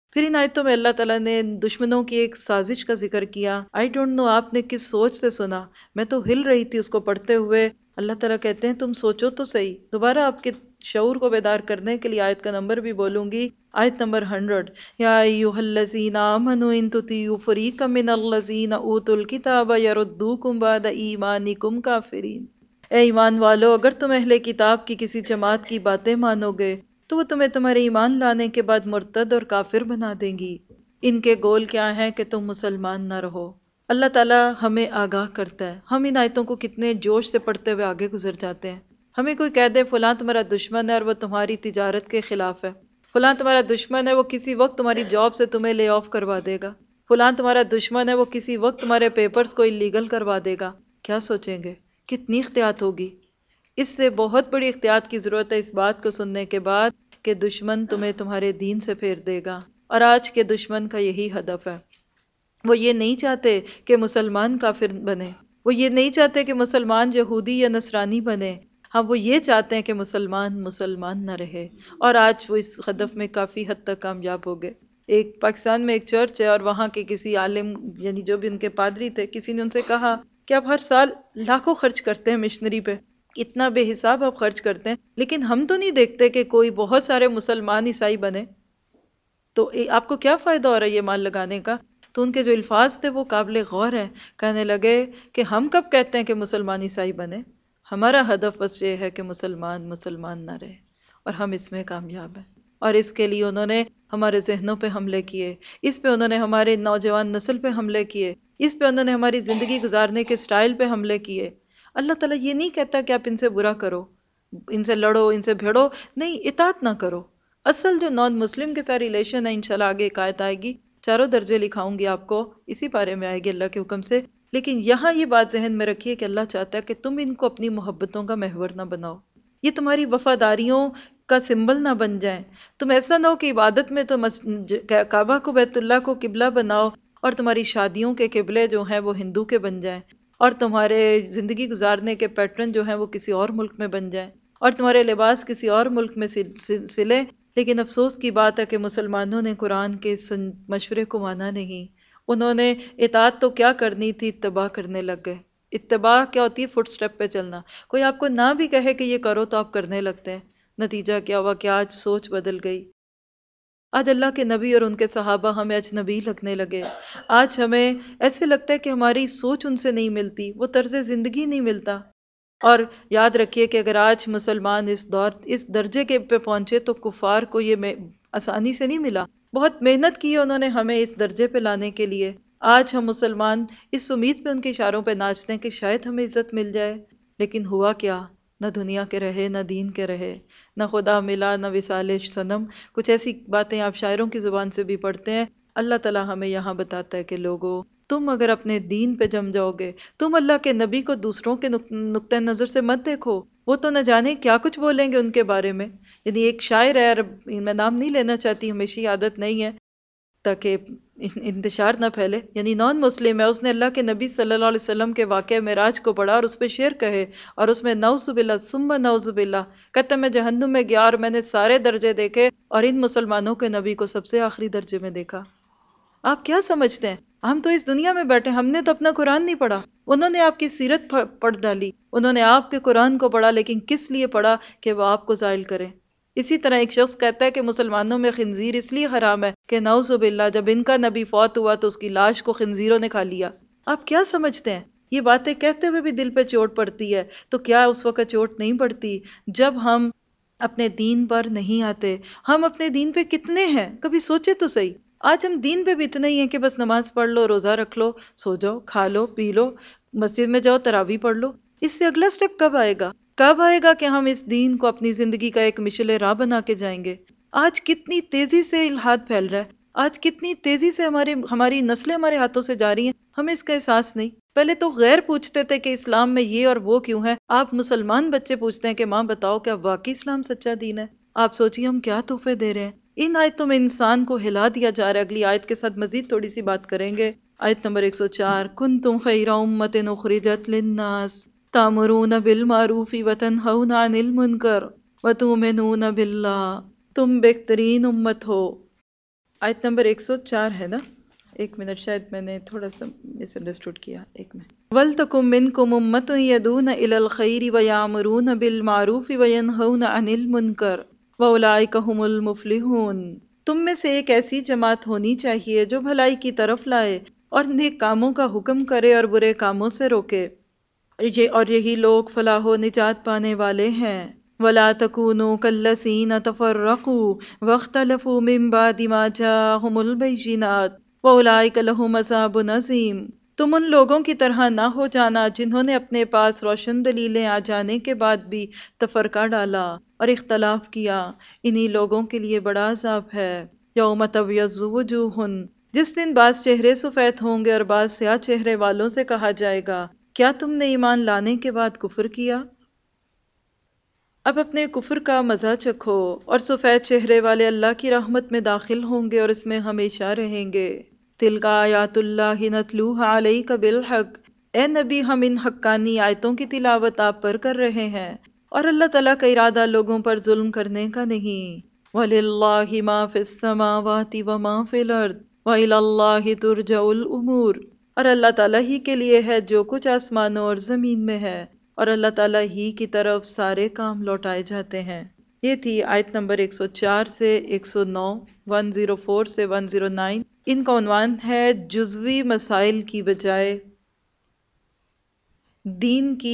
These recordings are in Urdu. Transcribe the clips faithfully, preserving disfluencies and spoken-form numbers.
پھر ان آیتوں میں اللہ تعالیٰ نے دشمنوں کی ایک سازش کا ذکر کیا. آئی ڈونٹ نو آپ نے کس سوچ سے سنا، میں تو ہل رہی تھی اس کو پڑھتے ہوئے. اللہ تعالیٰ کہتے ہیں تم سوچو تو صحیح. دوبارہ آپ کے شعور کو بیدار کرنے کے لیے آیت کا نمبر بھی بولوں گی، آیت نمبر ہنڈریڈ. یا ایھا الذین آمنوا ان تطیعوا فریقا من الذین اوتوا الکتاب یردوکم بعد ایمانکم کافرین. اے ایمان والو، اگر تم اہل کتاب کی کسی جماعت کی باتیں مانو گے تو وہ تمہیں تمہارے ایمان لانے کے بعد مرتد اور کافر بنا دیں گی. ان کے گول کیا ہے کہ تم مسلمان نہ رہو. اللہ تعالیٰ ہمیں آگاہ کرتا ہے. ہم ان آیتوں کو کتنے جوش سے پڑھتے ہوئے آگے گزر جاتے ہیں. ہمیں کوئی کہہ دے فلاں تمہارا دشمن ہے اور وہ تمہاری تجارت کے خلاف ہے، فلاں تمہارا دشمن ہے وہ کسی وقت تمہاری جاب سے تمہیں لے آف کروا دے گا، فلاں تمہارا دشمن ہے وہ کسی وقت تمہارے پیپرز کو اللیگل کروا دے گا، کیا سوچیں گے؟ کتنی احتیاط ہوگی؟ اس سے بہت بڑی احتیاط کی ضرورت ہے اس بات کو سننے کے بعد کہ دشمن تمہیں تمہارے دین سے پھیر دے گا. اور آج کے دشمن کا یہی ہدف ہے. وہ یہ نہیں چاہتے کہ مسلمان کافر بنے، وہ یہ نہیں چاہتے کہ مسلمان یہودی یا نصرانی بنے. ہاں، وہ یہ چاہتے ہیں کہ مسلمان مسلمان نہ رہے. اور آج وہ اس ہدف میں کافی حد تک کامیاب ہو گئے. ایک پاکستان میں ایک چرچ ہے اور وہاں کے کسی عالم، یعنی جو بھی ان کے پادری تھے، کسی نے ان سے کہا کہ آپ ہر سال لاکھوں خرچ کرتے ہیں مشنری پہ، اتنا بے حساب آپ خرچ کرتے ہیں، لیکن ہم تو نہیں دیکھتے کہ کوئی بہت سارے مسلمان عیسائی بنے، تو آپ کو کیا فائدہ ہو رہا ہے یہ مال لگانے کا؟ تو ان کے جو الفاظ تھے وہ قابل غور ہیں. کہنے لگے کہ ہم کب کہتے ہیں کہ مسلمان عیسائی بنے؟ ہمارا ہدف بس یہ ہے کہ مسلمان مسلمان نہ رہے، اور ہم اس میں کامیاب ہیں. اور اس کے لیے انہوں نے ہمارے ذہنوں پہ حملے کیے، اس پہ انہوں نے ہمارے نوجوان نسل پہ حملے کیے، اس پہ انہوں نے ہماری زندگی گزارنے کے سٹائل پہ حملے کیے. اللہ تعالیٰ یہ نہیں کہتا کہ آپ ان سے برا کرو، ان سے لڑو، ان سے بھیڑو، نہیں، اطاعت نہ کرو. اصل جو نان مسلم کے ساتھ ریلیشن ہے، انشاءاللہ آگے ایک آیت آئے گی، چاروں درجے لکھاؤں گی آپ کو، اسی بارے میں آئے گی اللہ کے حکم سے. لیکن یہاں یہ بات ذہن میں رکھیے کہ اللہ چاہتا ہے کہ تم ان کو اپنی محبتوں کا محور نہ بناؤ، یہ تمہاری وفاداریوں کا سمبل نہ بن جائیں. تم ایسا نہ ہو کہ عبادت میں تو کعبہ کو بیت اللہ کو قبلہ بناؤ اور تمہاری شادیوں کے قبلے جو ہیں وہ ہندو کے بن جائیں، اور تمہارے زندگی گزارنے کے پیٹرن جو ہیں وہ کسی اور ملک میں بن جائیں، اور تمہارے لباس کسی اور ملک میں سلے. لیکن افسوس کی بات ہے کہ مسلمانوں نے قرآن کے مشورے کو مانا نہیں. انہوں نے اطاعت تو کیا کرنی تھی، اتباع کرنے لگ گئے. اتباع کیا ہوتی ہے؟ فٹ سٹیپ پہ چلنا. کوئی آپ کو نہ بھی کہے کہ یہ کرو تو آپ کرنے لگتے ہیں. نتیجہ کیا ہوا کہ آج سوچ بدل گئی. آج اللہ کے نبی اور ان کے صحابہ ہمیں اجنبی لگنے لگے. آج ہمیں ایسے لگتا ہے کہ ہماری سوچ ان سے نہیں ملتی، وہ طرز زندگی نہیں ملتا. اور یاد رکھیے کہ اگر آج مسلمان اس دور اس درجے کے پہ پہنچے تو کفار کو یہ آسانی سے نہیں ملا. بہت محنت کی ہے انہوں نے ہمیں اس درجے پہ لانے کے لیے. آج ہم مسلمان اس امید پہ ان کے اشاروں پہ ناچتے ہیں کہ شاید ہمیں عزت مل جائے. لیکن ہوا کیا؟ نہ دنیا کے رہے، نہ دین کے رہے، نہ خدا ملا، نہ وصال صنم. کچھ ایسی باتیں آپ شاعروں کی زبان سے بھی پڑھتے ہیں. اللہ تعالیٰ ہمیں یہاں بتاتا ہے کہ لوگوں، تم اگر اپنے دین پہ جم جاؤ گے، تم اللہ کے نبی کو دوسروں کے نقطہ نظر سے مت دیکھو. وہ تو نہ جانے کیا کچھ بولیں گے ان کے بارے میں. یعنی ایک شاعر ہے، میں نام نہیں لینا چاہتی، ہمیشہ عادت نہیں ہے تاکہ انتشار نہ پھیلے، یعنی نان مسلم ہے، اس نے اللہ کے نبی صلی اللہ علیہ وسلم کے واقعہ معراج کو پڑھا اور اس پہ شعر کہے، اور اس میں نعوذ باللہ ثم نعوذ باللہ کہتا میں جہنم میں گیا اور میں نے سارے درجے دیکھے اور ان مسلمانوں کے نبی کو سب سے آخری درجے میں دیکھا. آپ کیا سمجھتے ہیں؟ ہم تو اس دنیا میں بیٹھے، ہم نے تو اپنا قرآن نہیں پڑھا. انہوں نے آپ کی سیرت پڑھ ڈالی، انہوں نے آپ کے قرآن کو پڑھا، لیکن کس لیے پڑھا؟ کہ وہ آپ کو زائل کریں. اسی طرح ایک شخص کہتا ہے کہ مسلمانوں میں خنزیر اس لیے حرام ہے کہ نعوذ باللہ جب ان کا نبی فوت ہوا تو اس کی لاش کو خنزیروں نے کھا لیا. آپ کیا سمجھتے ہیں؟ یہ باتیں کہتے ہوئے بھی دل پہ چوٹ پڑتی ہے. تو کیا اس وقت چوٹ نہیں پڑتی جب ہم اپنے دین پر نہیں آتے؟ ہم اپنے دین پہ کتنے ہیں؟ کبھی سوچے تو صحیح. آج ہم دین پہ بھی اتنا ہی ہیں کہ بس نماز پڑھ لو، روزہ رکھ لو، سو جاؤ، کھا لو، پی لو، مسجد میں جاؤ، تراویح پڑھ لو. اس سے اگلا سٹیپ کب آئے گا؟ کب آئے گا کہ ہم اس دین کو اپنی زندگی کا ایک مشعل راہ بنا کے جائیں گے؟ آج کتنی تیزی سے الحاد پھیل رہا ہے، آج کتنی تیزی سے ہماری ہماری نسلیں ہمارے ہاتھوں سے جا رہی ہیں، ہمیں اس کا احساس نہیں. پہلے تو غیر پوچھتے تھے کہ اسلام میں یہ اور وہ کیوں ہے. آپ مسلمان بچے پوچھتے ہیں کہ ماں بتاؤ کیا واقعی اسلام سچا دین ہے؟ آپ سوچیے ہم کیا تحفے دے رہے ہیں. ان آیتوں میں انسان کو ہلا دیا جا رہا ہے. اگلی آیت کے ساتھ مزید تھوڑی سی بات کریں گے. آیت نمبر ایک سو چار، کنتم خیر امۃ اخرجت للناس تأمرون بالمعروف وتنہون عن المنکر وتؤمنون باللہ. تم بہترین امت ہو آیت نمبر ایک سو چار ہے نا؟ ایک منٹ، شاید میں نے تھوڑا سا مس انڈرسٹوڈ کیا، ایک منٹ۔ وَلْتَكُن مِّنكُمْ أُمَّةٌ يَدْعُونَ إِلَى الْخَيْرِ وَيَأْمُرُونَ بِالْمَعْرُوفِ وَيَنْهَوْنَ عَنِ الْمُنكَرِ وَأُولَٰئِكَ هُمُ الْمُفْلِحُونَ۔ تم میں سے ایک ایسی جماعت ہونی چاہیے جو بھلائی کی طرف لائے اور نیک کاموں کا حکم کرے اور برے کاموں سے روکے، یہ اور یہی لوگ فلاح و نجات پانے والے ہیں۔ وَلَا تَكُونُوا كَالَّذِينَ تَفَرَّقُوا وَاخْتَلَفُوا مِن بَعْدِ مَا جَاءَهُمُ الْبَيِّنَاتُ وَأُولَٰئِكَ لَهُمْ عَذَابٌ عَظِيمٌ۔ تم ان لوگوں کی طرح نہ ہو جانا جنہوں نے اپنے پاس روشن دلیلیں آ جانے کے بعد بھی تفرقہ ڈالا اور اختلاف کیا، انہی لوگوں کے لیے بڑا عذاب ہے۔ یوم تبیض وجوہ، جس دن بعض چہرے سفید ہوں گے اور بعض سیاہ چہرے والوں سے کہا جائے گا کیا تم نے ایمان لانے کے بعد کفر کیا؟ اب اپنے کفر کا مزہ چکھو، اور سفید چہرے والے اللہ کی رحمت میں داخل ہوں گے اور اس میں ہمیشہ رہیں گے۔ تلک آیات اللہ نتلوها علیک بالحق، اے نبی ہم ان حقانی آیتوں کی تلاوت آپ پر کر رہے ہیں، اور اللہ تعالیٰ کا ارادہ لوگوں پر ظلم کرنے کا نہیں۔ وَلِلَّهِ مَا فِي السَّمَاوَاتِ وَمَا فِي الْأَرْضِ وَإِلَى اللَّهِ تُرْجَعُ الْأُمُورُ، اور اللہ تعالیٰ ہی کے لیے ہے جو کچھ آسمانوں اور زمین میں ہے، اور اللہ تعالیٰ ہی کی طرف سارے کام لوٹائے جاتے ہیں۔ یہ تھی آیت نمبر ایک سو چار سے ایک سو نو، ایک سو چار سے ایک سو نو۔ ان کا عنوان ہے جزوی مسائل کی بجائے دین کی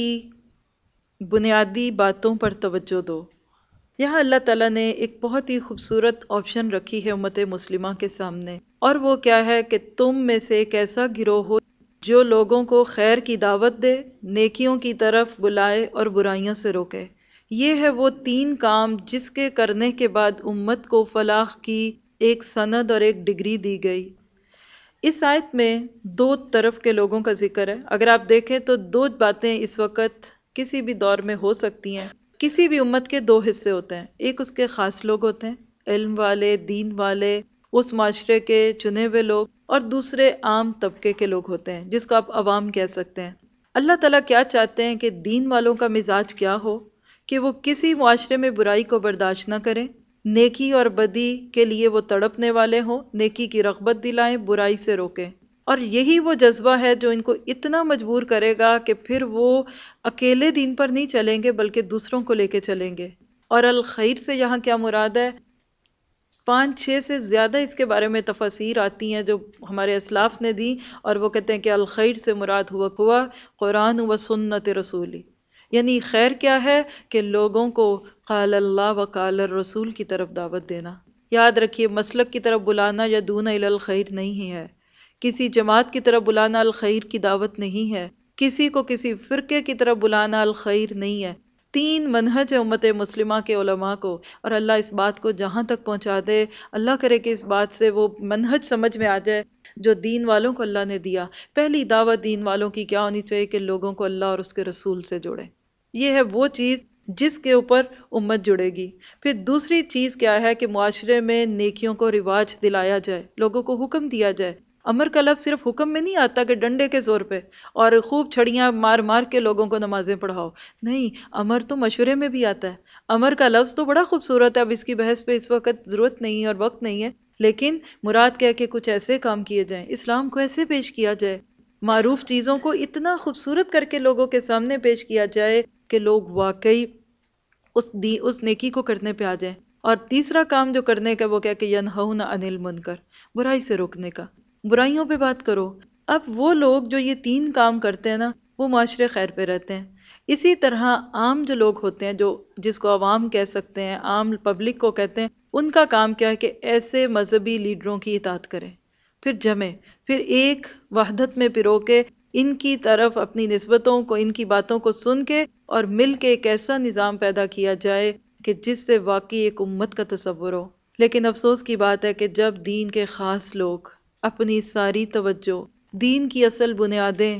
بنیادی باتوں پر توجہ دو۔ یہاں اللہ تعالیٰ نے ایک بہت ہی خوبصورت آپشن رکھی ہے امت مسلمہ کے سامنے، اور وہ کیا ہے کہ تم میں سے ایک ایسا گروہ ہو جو لوگوں کو خیر کی دعوت دے، نیکیوں کی طرف بلائے اور برائیوں سے روکے۔ یہ ہے وہ تین کام جس کے کرنے کے بعد امت کو فلاح کی ایک سند اور ایک ڈگری دی گئی۔ اس آیت میں دو طرف کے لوگوں کا ذکر ہے۔ اگر آپ دیکھیں تو دو باتیں اس وقت کسی بھی دور میں ہو سکتی ہیں۔ کسی بھی امت کے دو حصے ہوتے ہیں، ایک اس کے خاص لوگ ہوتے ہیں، علم والے، دین والے، اس معاشرے کے چنے ہوئے لوگ، اور دوسرے عام طبقے کے لوگ ہوتے ہیں جس کو آپ عوام کہہ سکتے ہیں۔ اللہ تعالیٰ کیا چاہتے ہیں کہ دین والوں کا مزاج کیا ہو کہ وہ کسی معاشرے میں برائی کو برداشت نہ کریں، نیکی اور بدی کے لیے وہ تڑپنے والے ہوں، نیکی کی رغبت دلائیں، برائی سے روکیں۔ اور یہی وہ جذبہ ہے جو ان کو اتنا مجبور کرے گا کہ پھر وہ اکیلے دین پر نہیں چلیں گے بلکہ دوسروں کو لے کے چلیں گے۔ اور الخیر سے یہاں کیا مراد ہے؟ پانچ چھ سے زیادہ اس کے بارے میں تفاسیر آتی ہیں جو ہمارے اسلاف نے دی، اور وہ کہتے ہیں کہ الخیر سے مراد ہوا ہوا قرآن و سنت رسولی، یعنی خیر کیا ہے کہ لوگوں کو قال اللہ و قال الرسول کی طرف دعوت دینا۔ یاد رکھیے مسلک کی طرف بلانا یا دون الی الخیر نہیں ہے، کسی جماعت کی طرف بلانا الخیر کی دعوت نہیں ہے، کسی کو کسی فرقے کی طرف بلانا الخیر نہیں ہے۔ تین منہج ہے امت مسلمہ کے علماء کو، اور اللہ اس بات کو جہاں تک پہنچا دے، اللہ کرے کہ اس بات سے وہ منہج سمجھ میں آ جائے جو دین والوں کو اللہ نے دیا۔ پہلی دعوت دین والوں کی کیا ہونی چاہیے کہ لوگوں کو اللہ اور اس کے رسول سے جوڑیں۔ یہ ہے وہ چیز جس کے اوپر امت جڑے گی۔ پھر دوسری چیز کیا ہے کہ معاشرے میں نیکیوں کو رواج دلایا جائے، لوگوں کو حکم دیا جائے۔ امر کا لفظ صرف حکم میں نہیں آتا کہ ڈنڈے کے زور پہ اور خوب چھڑیاں مار مار کے لوگوں کو نمازیں پڑھاؤ، نہیں، امر تو مشورے میں بھی آتا ہے۔ امر کا لفظ تو بڑا خوبصورت ہے، اب اس کی بحث پہ اس وقت ضرورت نہیں ہے اور وقت نہیں ہے، لیکن مراد کیا کہ کچھ ایسے کام کیے جائیں، اسلام کو ایسے پیش کیا جائے، معروف چیزوں کو اتنا خوبصورت کر کے لوگوں کے سامنے پیش کیا جائے کہ لوگ واقعی اس دی اس نیکی کو کرنے پہ آ جائیں۔ اور تیسرا کام جو کرنے کا وہ کیا کہ ینہون عن المنکر، برائی سے روکنے کا، برائیوں پہ بات کرو۔ اب وہ لوگ جو یہ تین کام کرتے ہیں نا وہ معاشرے خیر پہ رہتے ہیں۔ اسی طرح عام جو لوگ ہوتے ہیں جو جس کو عوام کہہ سکتے ہیں، عام پبلک کو کہتے ہیں، ان کا کام کیا ہے کہ ایسے مذہبی لیڈروں کی اطاعت کریں، پھر جمیں، پھر ایک وحدت میں پرو کے ان کی طرف اپنی نسبتوں کو، ان کی باتوں کو سن کے اور مل کے ایک ایسا نظام پیدا کیا جائے کہ جس سے واقعی ایک امت کا تصور ہو۔ لیکن افسوس کی بات ہے کہ جب دین کے خاص لوگ اپنی ساری توجہ دین کی اصل بنیادیں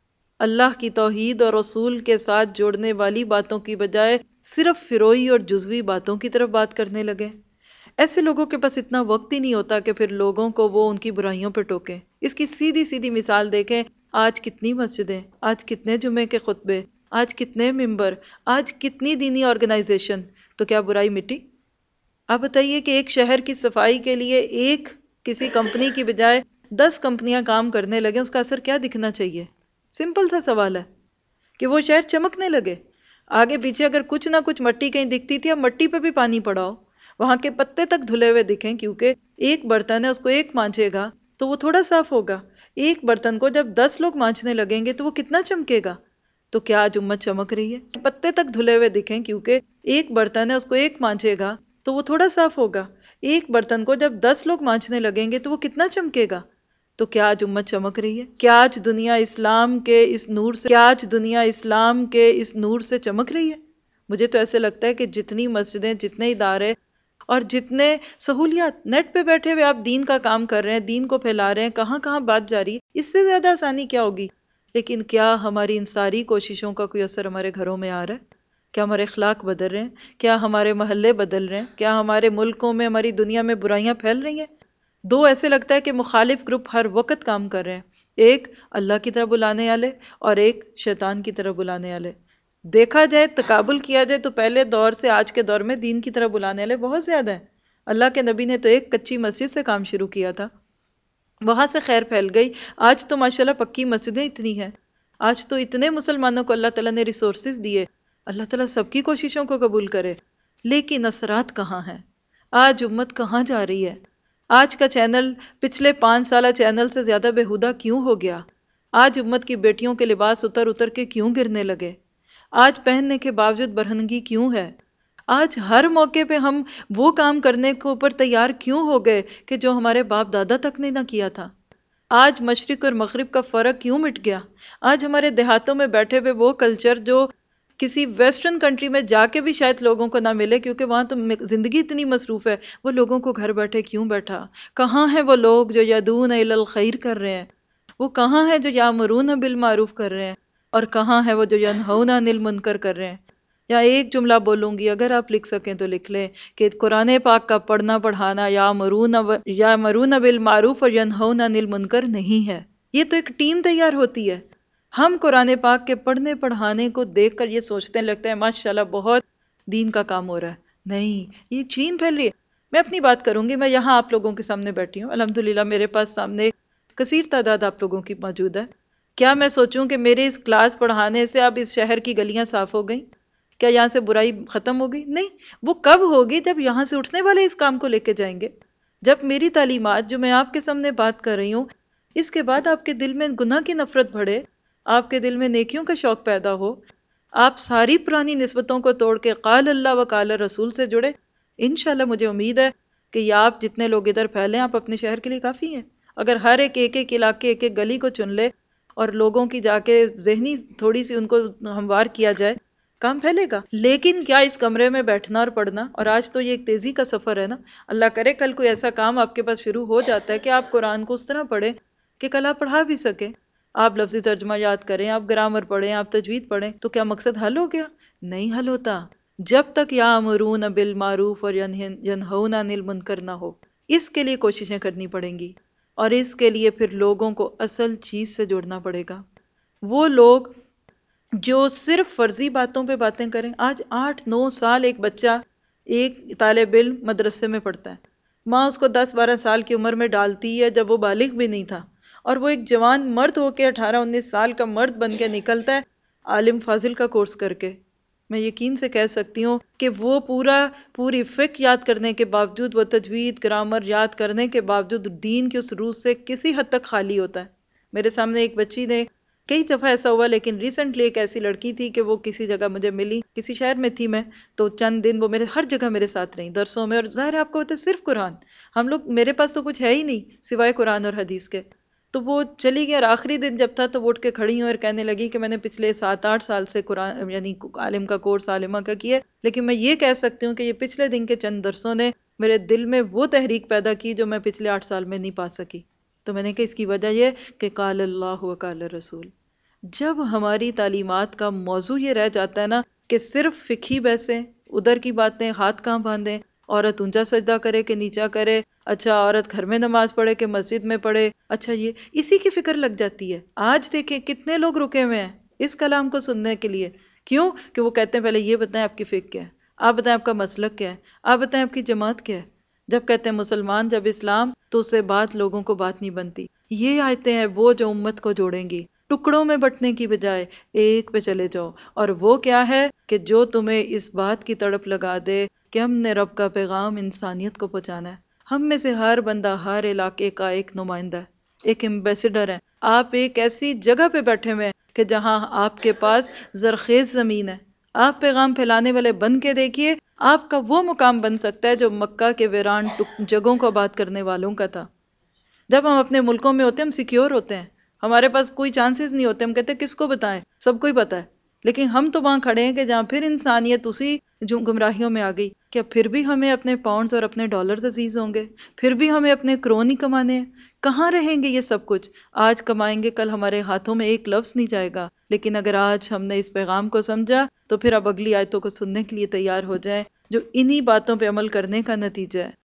اللہ کی توحید اور رسول کے ساتھ جوڑنے والی باتوں کی بجائے صرف فروئی اور جزوی باتوں کی طرف بات کرنے لگے، ایسے لوگوں کے پاس اتنا وقت ہی نہیں ہوتا کہ پھر لوگوں کو وہ ان کی برائیوں پہ ٹوکیں۔ اس کی سیدھی سیدھی مثال دیکھیں، آج کتنی مسجدیں، آج کتنے جمعے کے خطبے، آج کتنے ممبر، آج کتنی دینی آرگنائزیشن، تو کیا برائی مٹی؟ آپ بتائیے کہ ایک شہر کی صفائی کے لیے ایک کسی کمپنی کی بجائے دس کمپنیاں کام کرنے لگیں، اس کا اثر کیا دکھنا چاہیے؟ سمپل تھا سوال ہے کہ وہ شہر چمکنے لگے. آگے پیچھے اگر کچھ نہ کچھ مٹی کہیں دکھتی تھی، اب مٹی پہ بھی پانی پڑا ہو، وہاں کے پتے تک دھلے ہوئے دکھیں، کیونکہ ایک برتن ہے، اس کو ایک مانچے گا تو وہ تھوڑا صاف ہوگا. ایک برتن کو جب دس لوگ مانچنے لگیں گے تو وہ کتنا چمکے گا؟ تو کیا آج امت چمک رہی ہے؟ پتے تک دھلے ہوئے دکھیں، کیونکہ ایک برتن ہے، اس کو ایک مانچے گا تو وہ تھوڑا صاف ہوگا. ایک برتن کو جب دس لوگ مانچنے لگیں گے تو وہ کتنا چمکے گا؟ تو کیا آج امت چمک رہی ہے؟ کیا آج دنیا اسلام کے اس نور سے کیا آج دنیا اسلام کے اس نور سے چمک رہی ہے؟ مجھے تو ایسے لگتا ہے کہ جتنی مسجدیں، جتنے ادارے اور جتنے سہولیات، نیٹ پہ بیٹھے ہوئے آپ دین کا کام کر رہے ہیں، دین کو پھیلا رہے ہیں، کہاں کہاں بات جاری ہے، اس سے زیادہ آسانی کیا ہوگی؟ لیکن کیا ہماری ان ساری کوششوں کا کوئی اثر ہمارے گھروں میں آ رہا ہے؟ کیا ہمارے اخلاق بدل رہے ہیں؟ کیا ہمارے محلے بدل رہے ہیں؟ کیا ہمارے ملکوں میں، ہماری دنیا میں برائیاں پھیل رہی ہیں؟ دو ایسے لگتا ہے کہ مخالف گروپ ہر وقت کام کر رہے ہیں، ایک اللہ کی طرف بلانے والے اور ایک شیطان کی طرف بلانے والے. دیکھا جائے، تقابل کیا جائے تو پہلے دور سے آج کے دور میں دین کی طرف بلانے والے بہت زیادہ ہیں. اللہ کے نبی نے تو ایک کچی مسجد سے کام شروع کیا تھا، وہاں سے خیر پھیل گئی. آج تو ماشاءاللہ پکی مسجدیں اتنی ہیں، آج تو اتنے مسلمانوں کو اللہ تعالیٰ نے ریسورسز دیے. اللہ تعالیٰ سب کی کوششوں کو قبول کرے، لیکن اثرات کہاں ہیں؟ آج امت کہاں جا رہی ہے؟ آج کا چینل پچھلے پانچ سالہ چینل سے زیادہ بےہودہ کیوں ہو گیا؟ آج امت کی بیٹیوں کے لباس اتر اتر کے کیوں گرنے لگے؟ آج پہننے کے باوجود برہنگی کیوں ہے؟ آج ہر موقع پہ ہم وہ کام کرنے کے اوپر تیار کیوں ہو گئے کہ جو ہمارے باپ دادا تک نے نہ کیا تھا؟ آج مشرق اور مغرب کا فرق کیوں مٹ گیا؟ آج ہمارے دیہاتوں میں بیٹھے ہوئے وہ کلچر جو کسی ویسٹرن کنٹری میں جا کے بھی شاید لوگوں کو نہ ملے، کیونکہ وہاں تو زندگی اتنی مصروف ہے، وہ لوگوں کو گھر بیٹھے کیوں بیٹھا؟ کہاں ہیں وہ لوگ جو یدعون الی الخیر کر رہے ہیں؟ وہ کہاں ہیں جو یامرون بالمعروف کر رہے ہیں؟ اور کہاں ہے وہ جو ینہون عن المنکر کر رہے ہیں؟ یا ایک جملہ بولوں گی، اگر آپ لکھ سکیں تو لکھ لیں کہ قرآن پاک کا پڑھنا پڑھانا یامرون یامرون بالمعروف اور ینہون عن المنکر نہیں ہے. یہ تو ایک ٹیم تیار ہوتی ہے. ہم قرآن پاک کے پڑھنے پڑھانے کو دیکھ کر یہ سوچتے لگتا ہے ماشاءاللہ بہت دین کا کام ہو رہا ہے. نہیں، یہ چین پھیل رہی ہے. میں اپنی بات کروں گی، میں یہاں آپ لوگوں کے سامنے بیٹھی ہوں، الحمدللہ میرے پاس سامنے کثیر تعداد آپ لوگوں کی موجود ہے. کیا میں سوچوں کہ میرے اس کلاس پڑھانے سے اب اس شہر کی گلیاں صاف ہو گئیں؟ کیا یہاں سے برائی ختم ہو گئی؟ نہیں، وہ کب ہوگی جب یہاں سے اٹھنے والے اس کام کو لے کے جائیں گے. جب میری تعلیمات جو میں آپ کے سامنے بات کر رہی ہوں، اس کے بعد آپ کے دل میں گناہ کی نفرت بڑھے، آپ کے دل میں نیکیوں کا شوق پیدا ہو، آپ ساری پرانی نسبتوں کو توڑ کے قال اللہ و قال رسول سے جڑے، انشاءاللہ مجھے امید ہے کہ یہ آپ جتنے لوگ ادھر پھیلے ہیں، آپ اپنے شہر کے لیے کافی ہیں. اگر ہر ایک ایک ایک علاقے ایک ایک گلی کو چن لے اور لوگوں کی جا کے ذہنی تھوڑی سی ان کو ہموار کیا جائے، کام پھیلے گا. لیکن کیا اس کمرے میں بیٹھنا اور پڑھنا، اور آج تو یہ ایک تیزی کا سفر ہے نا، اللہ کرے کل کوئی ایسا کام آپ کے پاس شروع ہو جاتا ہے کہ آپ قرآن کو اس طرح پڑھیں کہ کل آپ پڑھا بھی سکیں، آپ لفظی ترجمہ یاد کریں، آپ گرامر پڑھیں، آپ تجوید پڑھیں، تو کیا مقصد حل ہو گیا؟ نہیں حل ہوتا جب تک یامرون بالمعروف اور ینہون عن المنکر نہ ہو. اس کے لیے کوششیں کرنی پڑیں گی، اور اس کے لیے پھر لوگوں کو اصل چیز سے جوڑنا پڑے گا. وہ لوگ جو صرف فرضی باتوں پہ باتیں کریں. آج آٹھ نو سال ایک بچہ، ایک طالب علم مدرسے میں پڑھتا ہے، ماں اس کو دس بارہ سال کی عمر میں ڈالتی ہے جب وہ بالغ بھی نہیں تھا، اور وہ ایک جوان مرد ہو کے اٹھارہ انیس سال کا مرد بن کے نکلتا ہے عالم فاضل کا کورس کر کے. میں یقین سے کہہ سکتی ہوں کہ وہ پورا پوری فقہ یاد کرنے کے باوجود، وہ تجوید گرامر یاد کرنے کے باوجود دین کے اس روح سے کسی حد تک خالی ہوتا ہے. میرے سامنے ایک بچی نے، کئی دفعہ ایسا ہوا، لیکن ریسنٹلی ایک ایسی لڑکی تھی کہ وہ کسی جگہ مجھے ملی، کسی شہر میں تھی میں، تو چند دن وہ میرے ہر جگہ میرے ساتھ رہی درسوں میں. اور ظاہر ہے آپ کو پتہ ہے صرف قرآن، ہم لوگ، میرے پاس تو کچھ ہے ہی نہیں سوائے قرآن اور حدیث کے. تو وہ چلی گئی، اور آخری دن جب تھا تو وہ اٹھ کے کھڑی ہوئی اور کہنے لگی کہ میں نے پچھلے سات آٹھ سال سے قرآن یعنی عالم کا کورس، عالمہ کا کیا، لیکن میں یہ کہہ سکتی ہوں کہ یہ پچھلے دن کے چند درسوں نے میرے دل میں وہ تحریک پیدا کی جو میں پچھلے آٹھ سال میں نہیں پا سکی. تو میں نے کہا اس کی وجہ یہ کہ قال اللہ و قال رسول. جب ہماری تعلیمات کا موضوع یہ رہ جاتا ہے نا کہ صرف فقہی بحثیں، ادھر کی باتیں، ہاتھ کہاں باندھیں، عورت اونچا سجدہ کرے کہ نیچا کرے، اچھا عورت گھر میں نماز پڑھے کہ مسجد میں پڑھے، اچھا یہ اسی کی فکر لگ جاتی ہے. آج دیکھیں کتنے لوگ رکے ہوئے ہیں اس کلام کو سننے کے لیے. کیوں؟ کہ وہ کہتے ہیں پہلے یہ بتائیں آپ کی فقہ کیا ہے، آپ بتائیں آپ کا مسلک کیا ہے، آپ بتائیں آپ کی جماعت کیا ہے. جب کہتے ہیں مسلمان، جب اسلام، تو اس سے بات لوگوں کو بات نہیں بنتی۔ یہ آیتیں ہیں وہ جو امت کو جوڑیں گی، ٹکڑوں میں بٹنے کی بجائے ایک پہ چلے جاؤ۔ اور وہ کیا ہے کہ جو تمہیں اس بات کی تڑپ لگا دے کہ ہم نے رب کا پیغام انسانیت کو پہنچانا ہے۔ ہم میں سے ہر بندہ ہر علاقے کا ایک نمائندہ ہے، ایک ایمبیسڈر ہے۔ آپ ایک ایسی جگہ پہ بیٹھے ہوئے ہیں کہ جہاں آپ کے پاس زرخیز زمین ہے، آپ پیغام پھیلانے والے بن کے دیکھیے، آپ کا وہ مقام بن سکتا ہے جو مکہ کے ویران جگہوں کو آباد کرنے والوں کا تھا۔ جب ہم اپنے ملکوں میں ہوتے ہیں ہم سیکیور ہوتے ہیں، ہمارے پاس کوئی چانسز نہیں ہوتے، ہم کہتے ہیں کس کو بتائیں، سب کو ہی پتہ ہے۔ لیکن ہم تو وہاں کھڑے ہیں کہ جہاں پھر انسانیت اسی جو گمراہیوں میں آ گئی، کیا پھر بھی ہمیں اپنے پاؤنڈز اور اپنے ڈالرز عزیز ہوں گے؟ پھر بھی ہمیں اپنے کرون ہی کمانے ہیں؟ کہاں رہیں گے یہ سب کچھ؟ آج کمائیں گے، کل ہمارے ہاتھوں میں ایک لفظ نہیں جائے گا۔ لیکن اگر آج ہم نے اس پیغام کو سمجھا تو پھر اب اگلی آیتوں کو سننے کے لیے تیار ہو جائیں جو انہی باتوں پہ عمل کرنے کا نتیجہ ہے۔